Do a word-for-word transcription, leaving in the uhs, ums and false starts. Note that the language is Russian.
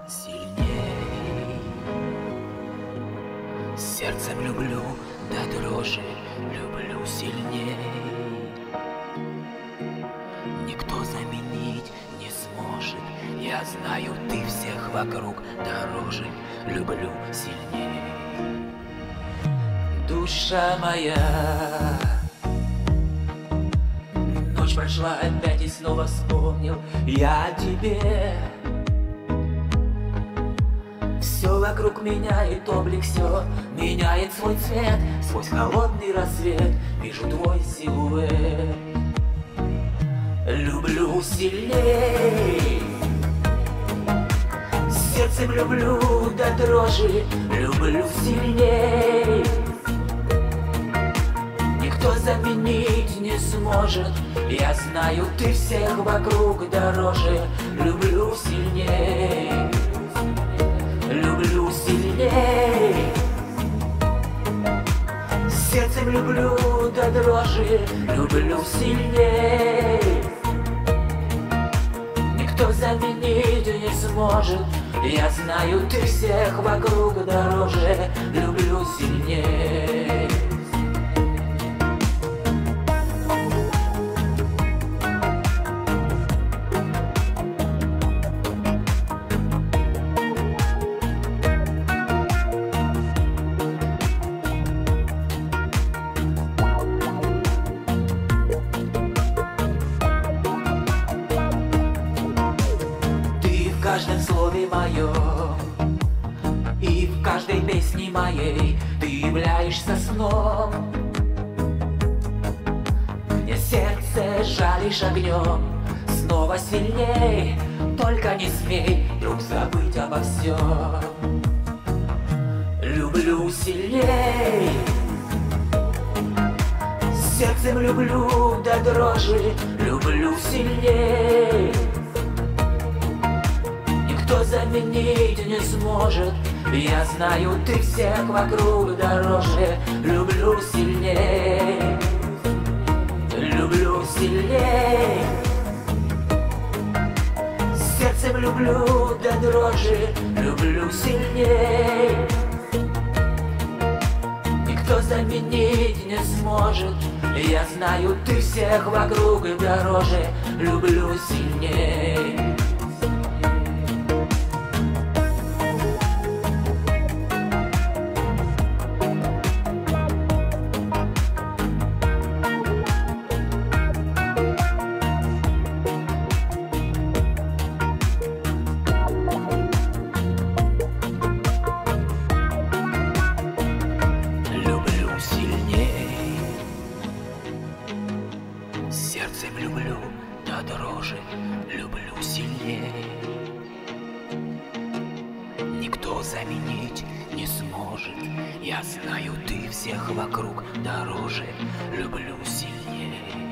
сильней. Сердцем люблю до дрожи, люблю сильней. Никто заменить не сможет. Я знаю, ты всех вокруг дороже, люблю сильней. Душа моя, ночь прошла опять и снова вспомнил я о тебе. Все вокруг меняет облик, все меняет свой цвет. Сквозь холодный рассвет вижу твой силуэт. Люблю сильней, сердцем люблю до дрожи, люблю сильней. Никто заменить не сможет. Я знаю, ты всех вокруг дороже, люблю сильней. Люблю сильней, сердцем люблю до дрожи, люблю сильней. Никто заменить не сможет. Я знаю, ты всех вокруг дороже, люблю сильней. В каждом слове моем и в каждой песне моей ты являешься сном. Мне сердце жалишь огнем, снова сильней. Только не смей вдруг забыть обо всем. Люблю сильней, сердцем люблю до дрожи, люблю сильней. Никто заменить не сможет. Я знаю, ты всех вокруг дороже, люблю сильней. Люблю сильней, сердцем люблю до дрожи, люблю сильней. Никто заменить не сможет. Я знаю, ты всех вокруг дороже, люблю сильней. Сердцем люблю до дрожи, люблю сильней. Никто заменить не сможет. Я знаю, ты всех вокруг дороже, люблю сильней.